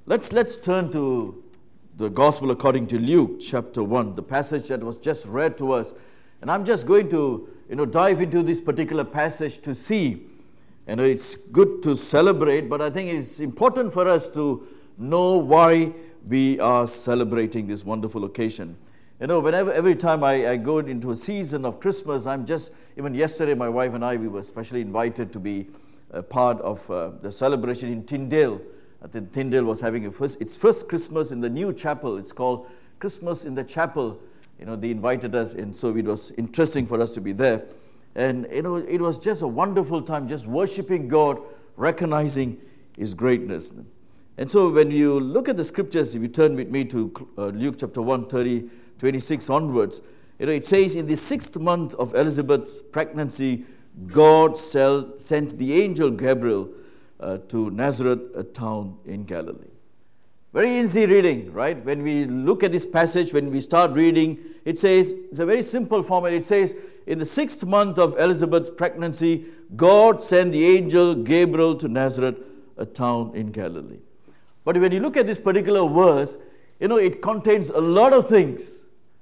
Let's turn to the Gospel according to Luke chapter 1, the passage that was just read to us. And I'm just going to dive into this particular passage to see. And it's good to celebrate, but I think it's important for us to know why we are celebrating this wonderful occasion. Every time I go into a season of Christmas, even yesterday my wife and I, we were specially invited to be a part of the celebration in Tyndale. I think Tyndale was having its first Christmas in the new chapel. It's called Christmas in the Chapel. They invited us, and so it was interesting for us to be there. And, it was just a wonderful time, just worshiping God, recognizing His greatness. And so when you look at the scriptures, if you turn with me to Luke chapter 1, 26 onwards, it says, in the 6th month of Elizabeth's pregnancy, God sent the angel Gabriel to Nazareth, a town in Galilee. Very easy reading, right? When we look at this passage, when we start reading, it says, it's a very simple format. It says, in the 6th month of Elizabeth's pregnancy, God sent the angel Gabriel to Nazareth, a town in Galilee. But when you look at this particular verse, it contains a lot of things.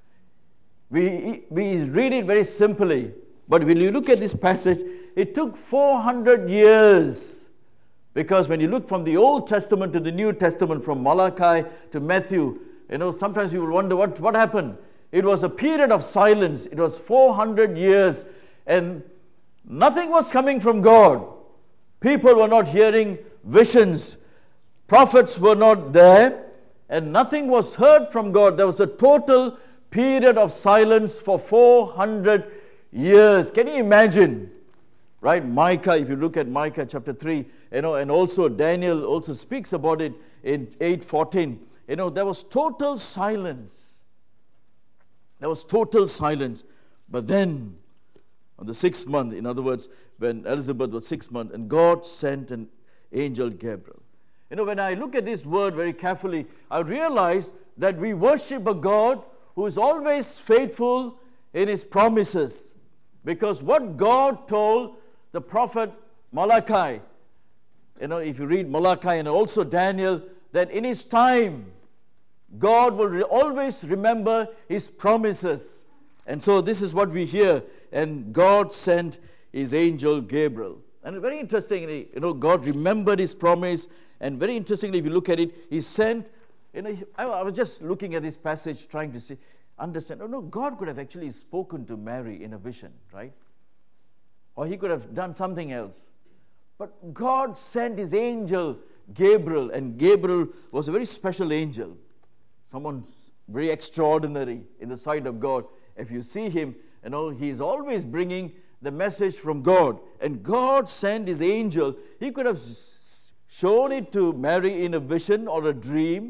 We read it very simply, but when you look at this passage, it took 400 years. Because when you look from the Old Testament to the New Testament, from Malachi to Matthew, sometimes you will wonder what happened. It was a period of silence. It was 400 years, and nothing was coming from God. People were not hearing visions. Prophets were not there, and nothing was heard from God. There was a total period of silence for 400 years. Can you imagine? Right, Micah, if you look at Micah chapter 3, and also Daniel also speaks about it in 8:14. There was total silence. There was total silence. But then, on the 6th month, in other words, when Elizabeth was 6 months, and God sent an angel Gabriel. When I look at this word very carefully, I realize that we worship a God who is always faithful in His promises. Because what God told the prophet Malachi, if you read Malachi and also Daniel, that in His time, God will always remember His promises. And so this is what we hear. And God sent His angel Gabriel. And very interestingly, God remembered His promise. And very interestingly, if you look at it, He sent, I was just looking at this passage trying to understand. God could have actually spoken to Mary in a vision, right? Or He could have done something else. But God sent His angel Gabriel, and Gabriel was a very special angel. Someone very extraordinary in the sight of God. If you see him, he is always bringing the message from God. And God sent His angel. He could have shown it to Mary in a vision or a dream.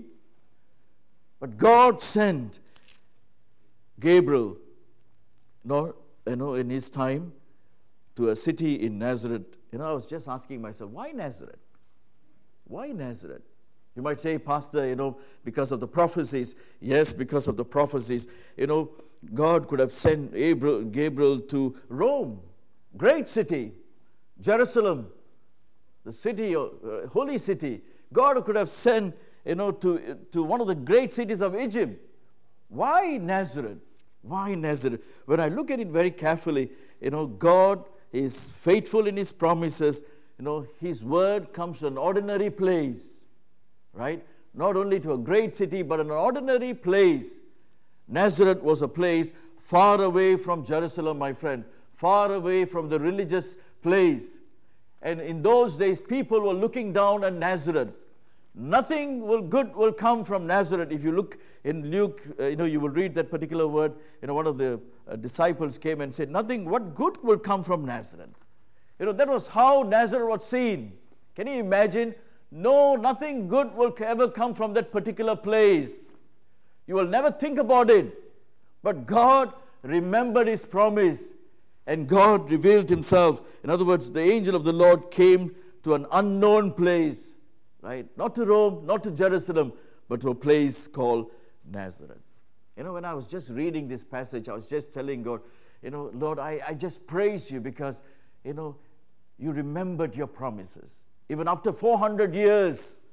But God sent Gabriel, in His time, to a city in Nazareth. I was just asking myself, why Nazareth? Why Nazareth? You might say, Pastor, because of the prophecies. Yes, because of the prophecies. God could have sent Gabriel to Rome, great city, Jerusalem, the city, holy city. God could have sent, to one of the great cities of Egypt. Why Nazareth? Why Nazareth? When I look at it very carefully, God is faithful in His promises. His word comes to an ordinary place, right? Not only to a great city, but an ordinary place. Nazareth was a place far away from Jerusalem, my friend, far away from the religious place. And in those days, people were looking down at Nazareth. Nothing good will come from Nazareth. If you look in Luke, you will read that particular word. One of the disciples came and said, what good will come from Nazareth? That was how Nazareth was seen. Can you imagine? No, nothing good will ever come from that particular place. You will never think about it. But God remembered His promise, and God revealed Himself. In other words, the angel of the Lord came to an unknown place. Right? Not to Rome, not to Jerusalem, but to a place called Nazareth. When I was just reading this passage, I was just telling God, Lord, I just praise You because, You remembered Your promises. Even after 400 years,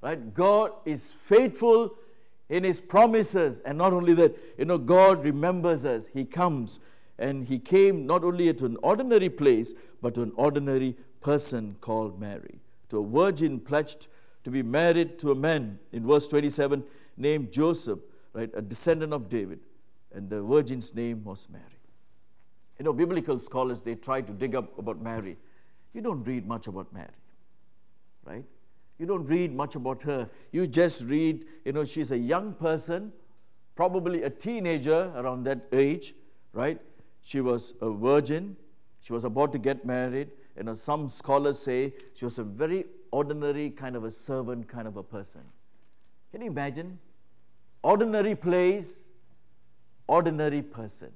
right? God is faithful in His promises. And not only that, God remembers us. He comes, and He came not only to an ordinary place, but to an ordinary person called Mary, to a virgin pledged to be married to a man, in verse 27, named Joseph, right, a descendant of David, and the virgin's name was Mary. Biblical scholars, they try to dig up about Mary. You don't read much about Mary, right? You don't read much about her. You just read, she's a young person, probably a teenager around that age, right? She was a virgin. She was about to get married. Some scholars say she was a very ordinary kind of a servant kind of a person. Can you imagine? Ordinary place, ordinary person.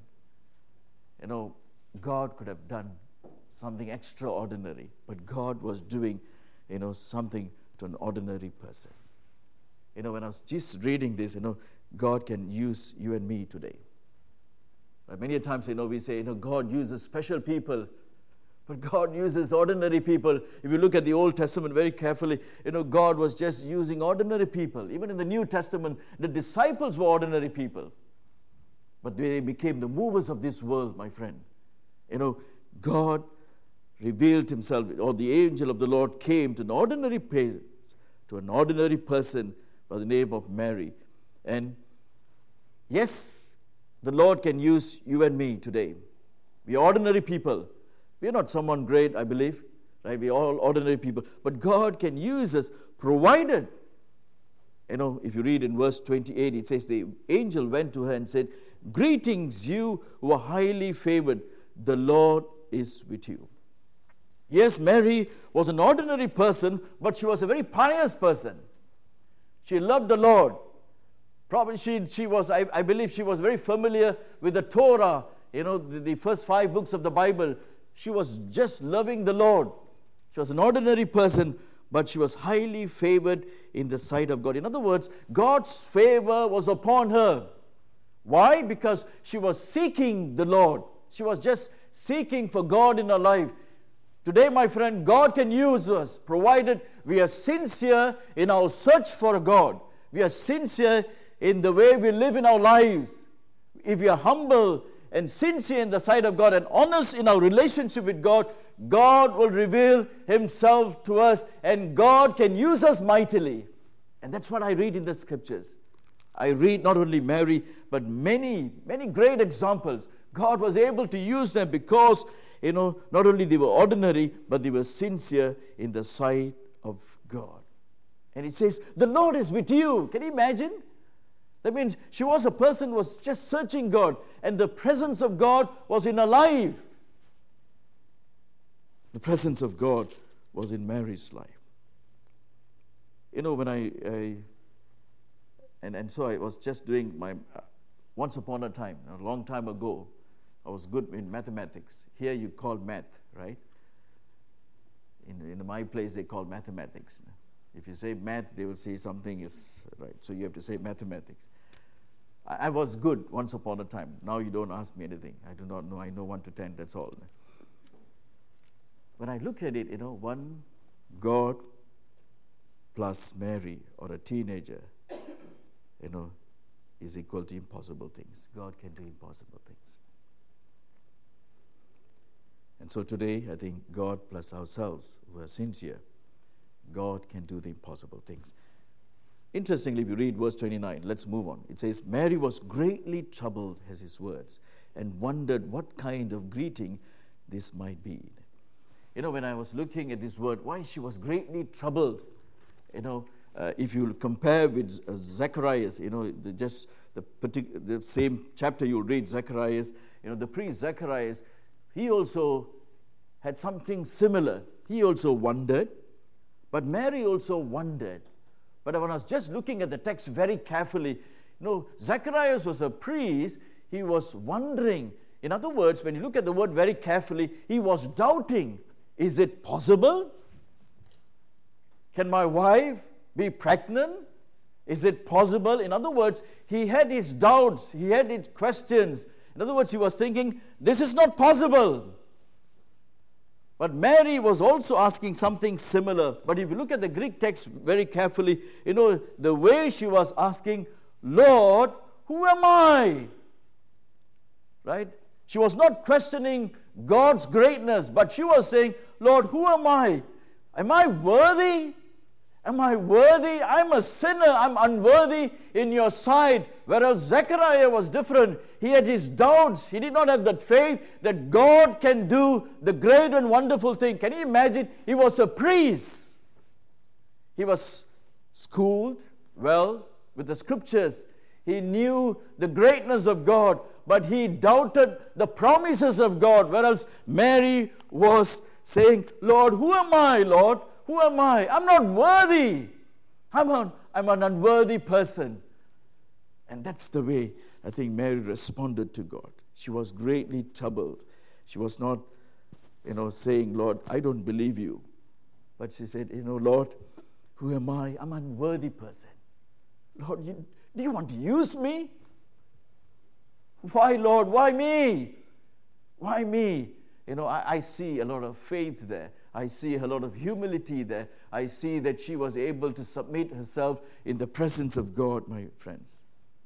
God could have done something extraordinary, but God was doing, something to an ordinary person. When I was just reading this, God can use you and me today. Right? Many times, we say, God uses special people, but God uses ordinary people. If you look at the Old Testament very carefully, God was just using ordinary people. Even in the New Testament, the disciples were ordinary people. But they became the movers of this world, my friend. God revealed Himself, or the angel of the Lord came to an ordinary place, to an ordinary person by the name of Mary. And yes, the Lord can use you and me today. We are ordinary people. We are not someone great, I believe. Right? We are all ordinary people. But God can use us, provided. If you read in verse 28, it says, the angel went to her and said, "Greetings, you who are highly favored. The Lord is with you." Yes, Mary was an ordinary person, but she was a very pious person. She loved the Lord. Probably she was, I believe she was very familiar with the Torah, the first 5 books of the Bible. She was just loving the Lord. She was an ordinary person, but she was highly favored in the sight of God. In other words, God's favor was upon her. Why? Because she was seeking the Lord. She was just seeking for God in her life. Today, my friend, God can use us, provided we are sincere in our search for God. We are sincere in the way we live in our lives. If we are humble and sincere in the sight of God and honest in our relationship with God, God will reveal Himself to us, and God can use us mightily. And that's what I read in the Scriptures. I read not only Mary, but many, many great examples. God was able to use them because, not only they were ordinary, but they were sincere in the sight of God. And it says, the Lord is with you. Can you imagine? That means she was a person who was just searching God, and the presence of God was in her life. The presence of God was in Mary's life. When so I was just doing my, once upon a time, a long time ago, I was good in mathematics. Here you call math, right? In my place they call mathematics. If you say math, they will say something is right. So you have to say mathematics. I was good once upon a time. Now you don't ask me anything. I do not know. I know 1 to 10, that's all. When I look at it, one, God plus Mary, or a teenager, is equal to impossible things. God can do impossible things. And so today, I think God plus ourselves, who are sincere, God can do the impossible things. Interestingly, if you read verse 29, let's move on. It says, Mary was greatly troubled at his words and wondered what kind of greeting this might be. When I was looking at this word, why she was greatly troubled, if you compare with Zacharias, the same chapter you'll read, Zacharias, the priest Zacharias, he also had something similar. He also wondered, but Mary also wondered. But when I was just looking at the text very carefully, Zacharias was a priest. He was wondering. In other words, when you look at the word very carefully, he was doubting. Is it possible? Can my wife be pregnant? Is it possible? In other words, he had his doubts. He had his questions. In other words, he was thinking, this is not possible. But Mary was also asking something similar. But if you look at the Greek text very carefully, the way she was asking, Lord, who am I? Right? She was not questioning God's greatness, but she was saying, Lord, who am I? Am I worthy? Am I worthy? I'm a sinner. I'm unworthy in your sight. Whereas Zechariah was different. He had his doubts. He did not have that faith that God can do the great and wonderful thing. Can you imagine? He was a priest. He was schooled well with the scriptures. He knew the greatness of God, but he doubted the promises of God. Whereas Mary was saying, Lord, who am I, Lord? Who am I? I'm not worthy. I'm an unworthy person. And that's the way I think Mary responded to God. She was greatly troubled. She was not, saying, Lord, I don't believe you. But she said, Lord, who am I? I'm an unworthy person. Lord, do you want to use me? Why, Lord? Why me? Why me? I see a lot of faith there. I see a lot of humility there. I see that she was able to submit herself in the presence of God, my friends.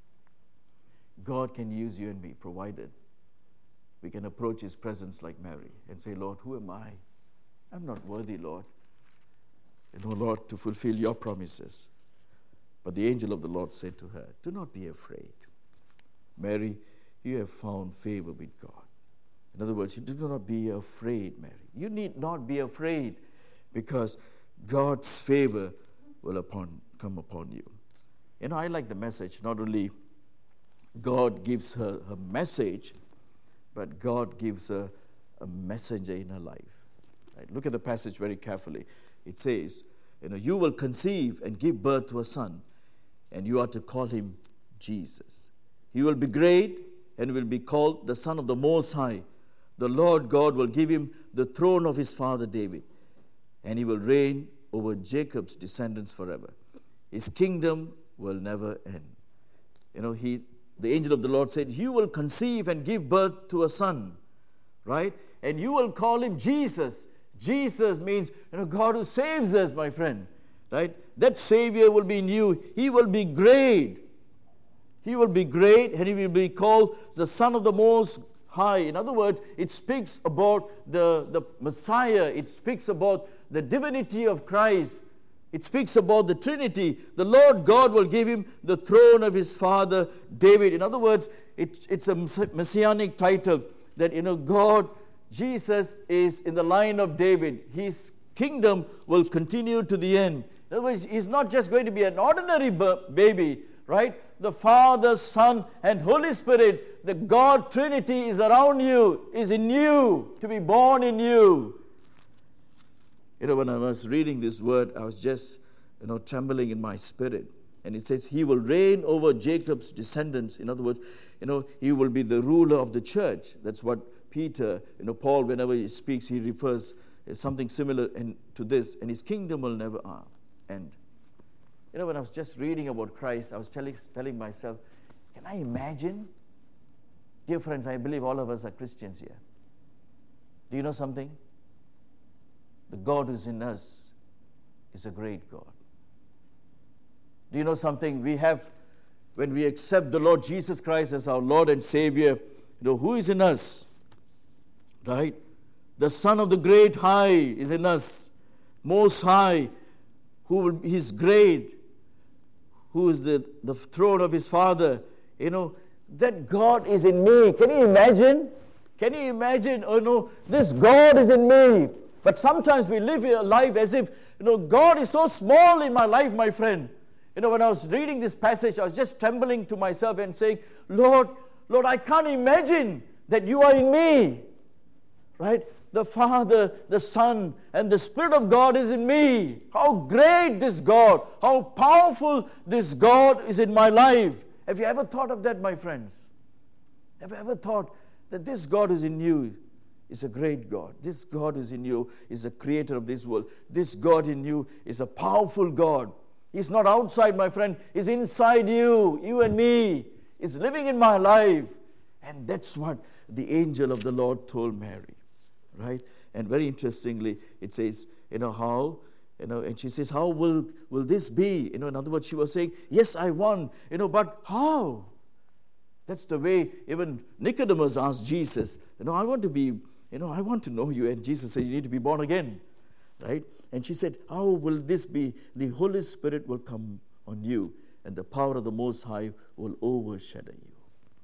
God can use you and me, provided we can approach His presence like Mary and say, Lord, who am I? I'm not worthy, Lord. Lord, to fulfill your promises. But the angel of the Lord said to her, do not be afraid. Mary, you have found favor with God. In other words, you do not be afraid, Mary. You need not be afraid, because God's favor will come upon you. I like the message. Not only God gives her a message, but God gives her a messenger in her life. Right? Look at the passage very carefully. It says, you will conceive and give birth to a son, and you are to call him Jesus. He will be great and will be called the Son of the Most High. The Lord God will give him the throne of his father David, and he will reign over Jacob's descendants forever. His kingdom will never end. The angel of the Lord said, you will conceive and give birth to a son, right? And you will call him Jesus. Jesus means, God who saves us, my friend, right? That Savior will be in you. He will be great. He will be great, and he will be called the Son of the Most High. In other words, it speaks about the Messiah. It speaks about the divinity of Christ. It speaks about the Trinity. The Lord God will give him the throne of his father David. In other words, it's a messianic title that, God, Jesus is in the line of David. His kingdom will continue to the end. In other words, he's not just going to be an ordinary baby, right? The Father, Son, and Holy Spirit, the God Trinity is around you, is in you, to be born in you. When I was reading this word, I was just, trembling in my spirit. And it says, he will reign over Jacob's descendants. In other words, he will be the ruler of the church. That's what Peter, Paul, whenever he speaks, he refers something similar to this. And his kingdom will never end. When I was just reading about Christ, I was telling myself, can I imagine? Dear friends, I believe all of us are Christians here. Do you know something? The God who's in us is a great God. Do you know something? We have, when we accept the Lord Jesus Christ as our Lord and Savior, who is in us? Right? The Son of the Great High is in us. Most High, He's great, who is the throne of His Father. That God is in me. Can you imagine? Can you imagine? Oh no, this God is in me. But sometimes we live a life as if, God is so small in my life, my friend. When I was reading this passage, I was just trembling to myself and saying, Lord, I can't imagine that you are in me. Right? The Father, the Son, and the Spirit of God is in me. How great this God, how powerful this God is in my life. Have you ever thought of that, my friends? Have you ever thought that this God is in you is a great God? This God is in you is the creator of this world. This God in you is a powerful God. He's not outside, my friend. He's inside you and me. He's living in my life. And that's what the angel of the Lord told Mary, right? And very interestingly, it says, how, and she says, how will this be? In other words, she was saying, yes, I want, but how? That's the way even Nicodemus asked Jesus, I want to be, I want to know you. And Jesus said, you need to be born again, right? And she said, how will this be? The Holy Spirit will come on you, and the power of the Most High will overshadow you.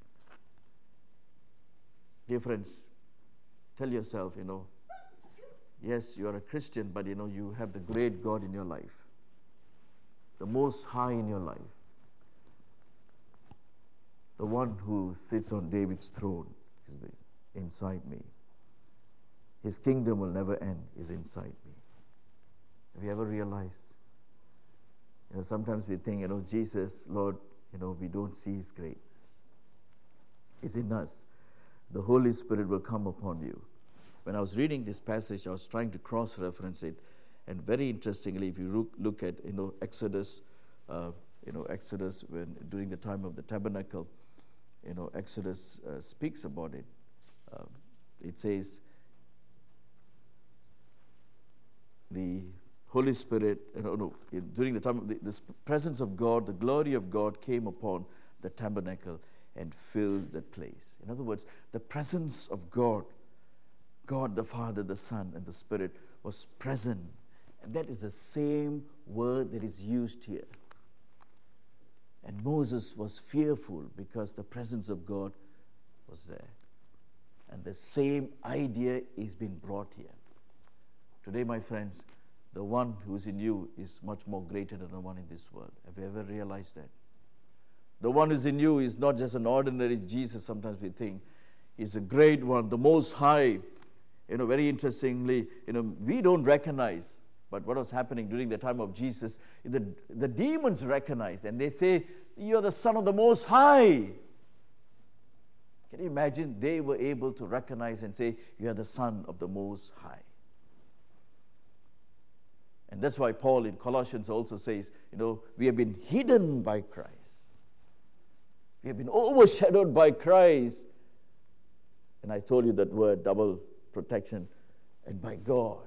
Dear friends, tell yourself, yes, you are a Christian, but you have the great God in your life, the Most High in your life. The one who sits on David's throne is inside me. His kingdom will never end, is inside me. Have you ever realized? Sometimes we think, Jesus, Lord, we don't see His greatness. It's in us. The Holy Spirit will come upon you. When I was reading this passage, I was trying to cross-reference it. And very interestingly, if you look at, Exodus, Exodus during the time of the tabernacle, Exodus speaks about it. It says, the Holy Spirit, during the time of the presence of God, the glory of God came upon the tabernacle and filled that place. In other words, the presence of God, God the Father, the Son, and the Spirit was present. And that is the same word that is used here. And Moses was fearful because the presence of God was there. And the same idea is being brought here. Today, my friends, the one who is in you is much more greater than the one in this world. Have you ever realized that? The one who is in you is not just an ordinary Jesus, sometimes we think. He's a great one, the Most High. Very interestingly, we don't recognize. But what was happening during the time of Jesus, the demons recognized, and they say, you're the Son of the Most High. Can you imagine? They were able to recognize and say, you are the Son of the Most High. And that's why Paul in Colossians also says, we have been hidden by Christ. We have been overshadowed by Christ. And I told you that word, double protection, and by God.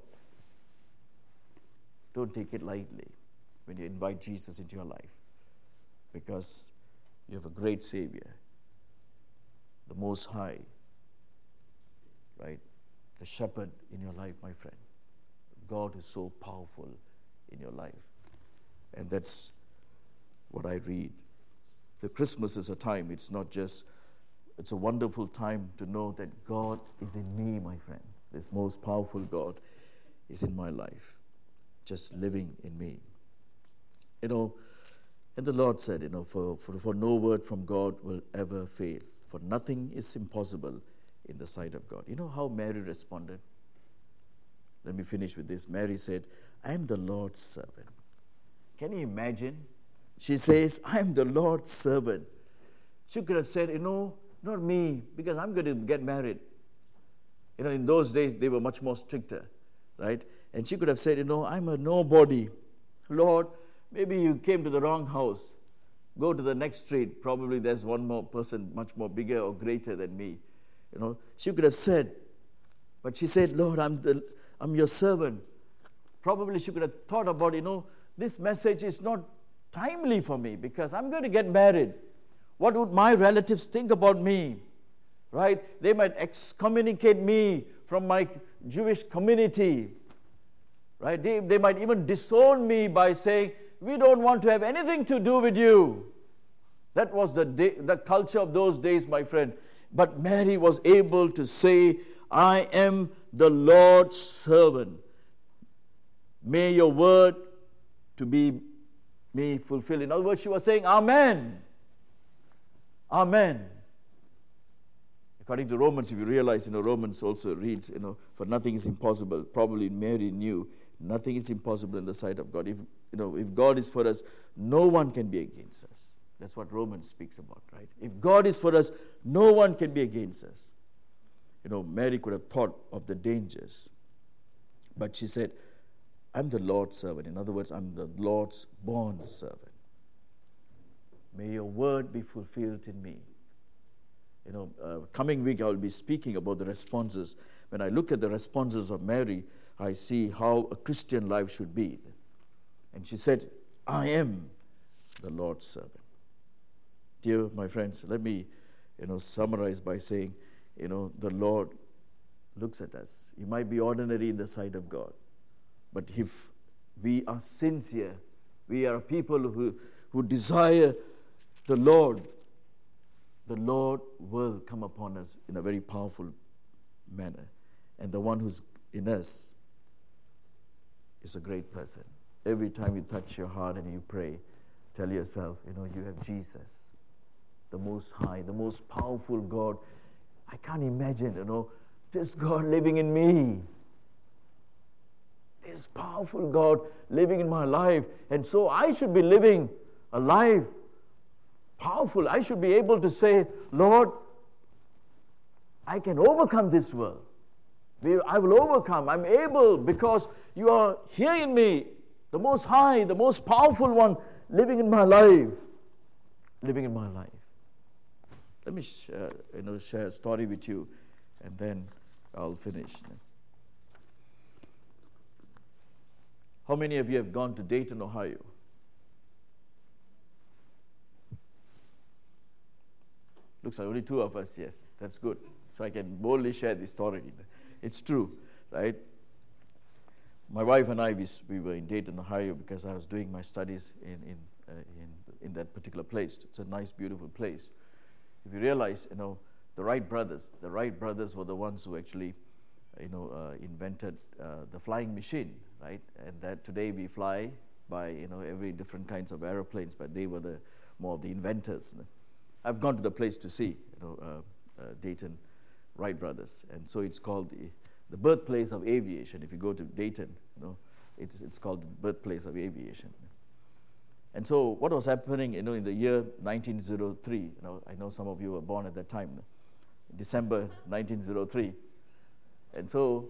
Don't take it lightly when you invite Jesus into your life, because you have a great Savior, the Most High, right? The shepherd in your life, my friend. God is so powerful in your life. And that's what I read. The Christmas is a time, it's a wonderful time to know that God is in me, my friend. This most powerful God is in my life, just living in me. And the Lord said, for no word from God will ever fail, for nothing is impossible in the sight of God. You know how Mary responded? Let me finish with this. Mary said, I am the Lord's servant. Can you imagine? She says, I am the Lord's servant. She could have said, not me, because I'm going to get married. In those days, they were much more stricter, right? And she could have said, I'm a nobody. Lord, maybe you came to the wrong house. Go to the next street. Probably there's one more person much more bigger or greater than me. She could have said, but she said, Lord, I'm your servant. Probably she could have thought about, this message is not timely for me because I'm going to get married. What would my relatives think about me? Right? They might excommunicate me from my Jewish community. Right? They might even disown me by saying, we don't want to have anything to do with you. That was the culture of those days, my friend. But Mary was able to say, I am the Lord's servant. May your word to be me fulfilled. In other words, she was saying, Amen. Amen. According to Romans, if you realize, Romans also reads, for nothing is impossible. Probably Mary knew nothing is impossible in the sight of God. If God is for us, no one can be against us. That's what Romans speaks about, right? If God is for us, no one can be against us. Mary could have thought of the dangers. But she said, I'm the Lord's servant. In other words, I'm the Lord's born servant. May your word be fulfilled in me. coming week I will be speaking about the responses. When I look at the responses of Mary, I see how a Christian life should be. And she said, I am the Lord's servant. Dear my friends, let me summarize by saying, the Lord looks at us. He might be ordinary in the sight of God, but if we are sincere, we are people who desire the Lord will come upon us in a very powerful manner. And the one who's in us is a great person. Every time you touch your heart and you pray, tell yourself, you have Jesus, the Most High, the most powerful God. I can't imagine, this God living in me. This powerful God living in my life. And so I should be living a life powerful. I should be able to say, Lord, I can overcome this world. I will overcome. I'm able because you are here in me, the Most High, the most powerful one, living in my life. Living in my life. Let me share a story with you, and then I'll finish. How many of you have gone to Dayton, Ohio? Looks like only two of us, yes. That's good. So I can boldly share this story. It's true, right? My wife and I, we were in Dayton, Ohio, because I was doing my studies in that particular place. It's a nice, beautiful place. If you realize, the Wright brothers were the ones who actually, invented the flying machine, right? And that today we fly by, every different kinds of aeroplanes, but they were more of the inventors. I've gone to the place to see, Dayton Wright brothers, and so it's called the birthplace of aviation. If you go to Dayton, it's called the birthplace of aviation. And so what was happening, in the year 1903, I know some of you were born at that time, December 1903. And so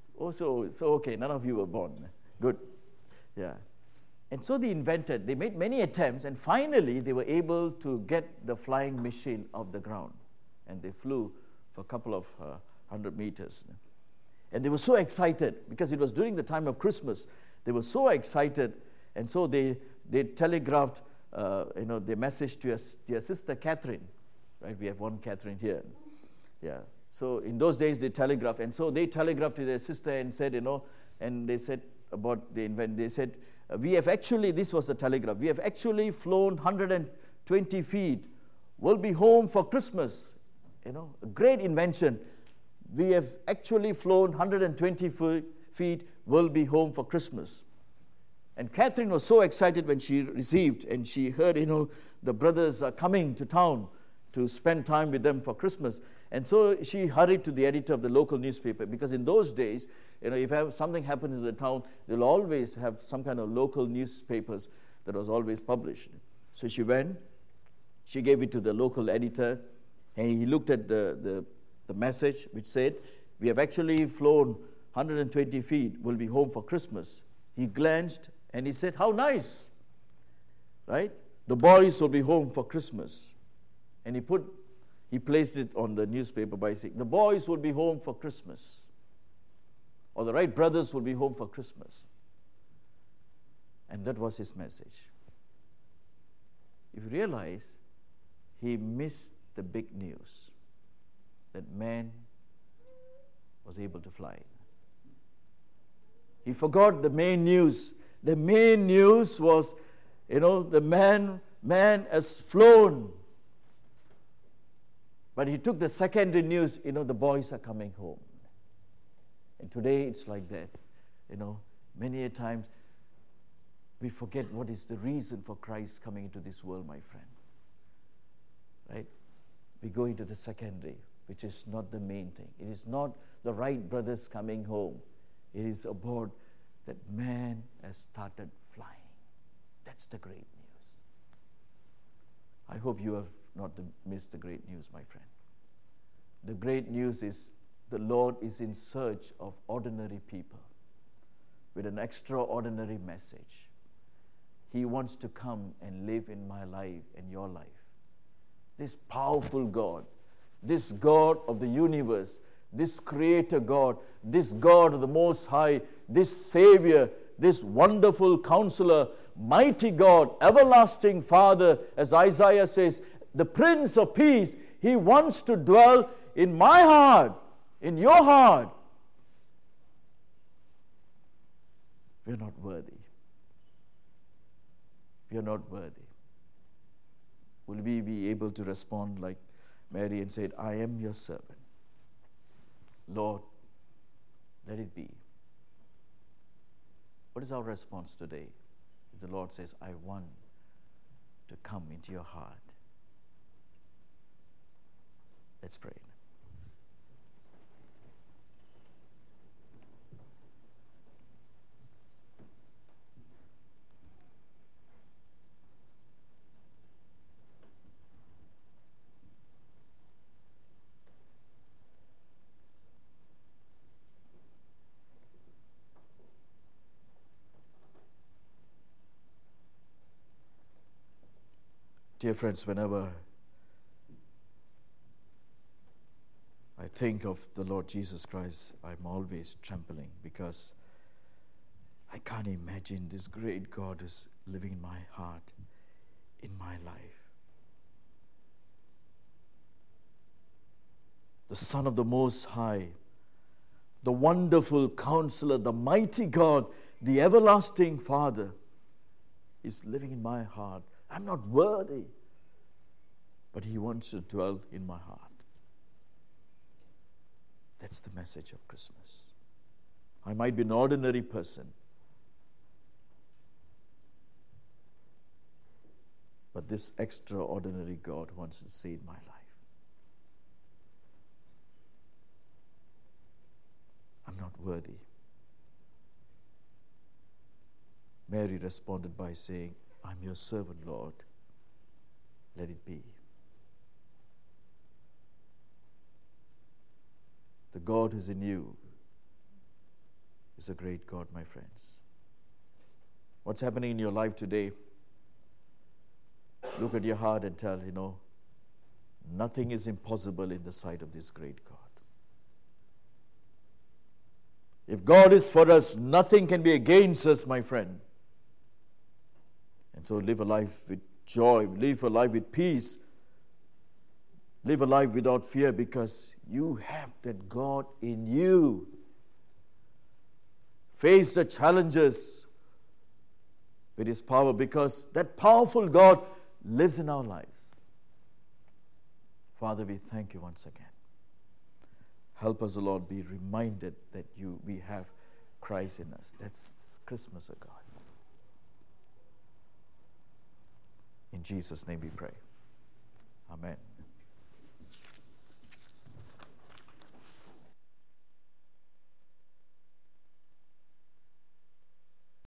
okay, none of you were born. Good. Yeah. And so they made many attempts, and finally they were able to get the flying machine off the ground. And they flew for a couple of 100 meters. And they were so excited, because it was during the time of Christmas. They were so excited, and so they telegraphed their message to their sister Catherine. Right? We have one Catherine here. Yeah. So in those days they telegraphed, and so they telegraphed to their sister and said, and they said about the event. They said, this was the telegraph, we have actually flown 120 feet. We'll be home for Christmas. A great invention. We have actually flown 120 feet. We'll be home for Christmas. And Catherine was so excited when she received, and she heard, the brothers are coming to town to spend time with them for Christmas. And so she hurried to the editor of the local newspaper, because in those days, if something happens in the town, they'll always have some kind of local newspapers that was always published. So she went, she gave it to the local editor, and he looked at the message, which said, we have actually flown 120 feet, we'll be home for Christmas. He glanced and he said, how nice, right? The boys will be home for Christmas. And he placed it on the newspaper by saying, the boys will be home for Christmas. Or the Wright brothers will be home for Christmas. And that was his message. If you realize, he missed the big news that man was able to fly. He forgot the main news. The main news was, the man has flown. But he took the secondary news, the boys are coming home. And today it's like that. Many a times we forget what is the reason for Christ coming into this world, my friend. Right? We go into the secondary, which is not the main thing. It is not the Wright brothers coming home. It is about that man has started flying. That's the great news. I hope you have not missed the great news, my friend. The great news is the Lord is in search of ordinary people with an extraordinary message. He wants to come and live in my life and your life. This powerful God, this God of the universe, this Creator God, this God of the Most High, this Savior, this wonderful Counselor, mighty God, everlasting Father, as Isaiah says, the Prince of Peace, He wants to dwell in my heart, in your heart. We are not worthy. We are not worthy. Will we be able to respond like Mary and say, I am your servant. Lord, let it be. What is our response today? If the Lord says, I want to come into your heart. Let's pray. Dear friends, whenever I think of the Lord Jesus Christ, I'm always trembling because I can't imagine this great God is living in my heart, in my life. The Son of the Most High, the wonderful Counselor, the mighty God, the everlasting Father is living in my heart. I'm not worthy, but He wants to dwell in my heart. That's the message of Christmas. I might be an ordinary person, but this extraordinary God wants to stay in my life. I'm not worthy. Mary responded by saying, I'm your servant, Lord. Let it be. The God who is in you is a great God, my friends. What's happening in your life today? Look at your heart and tell, nothing is impossible in the sight of this great God. If God is for us, nothing can be against us, my friend. And so live a life with joy, live a life with peace, live a life without fear because you have that God in you. Face the challenges with His power because that powerful God lives in our lives. Father, we thank you once again. Help us, O Lord, be reminded that we have Christ in us. That's Christmas, O God. In Jesus' name we pray. Amen.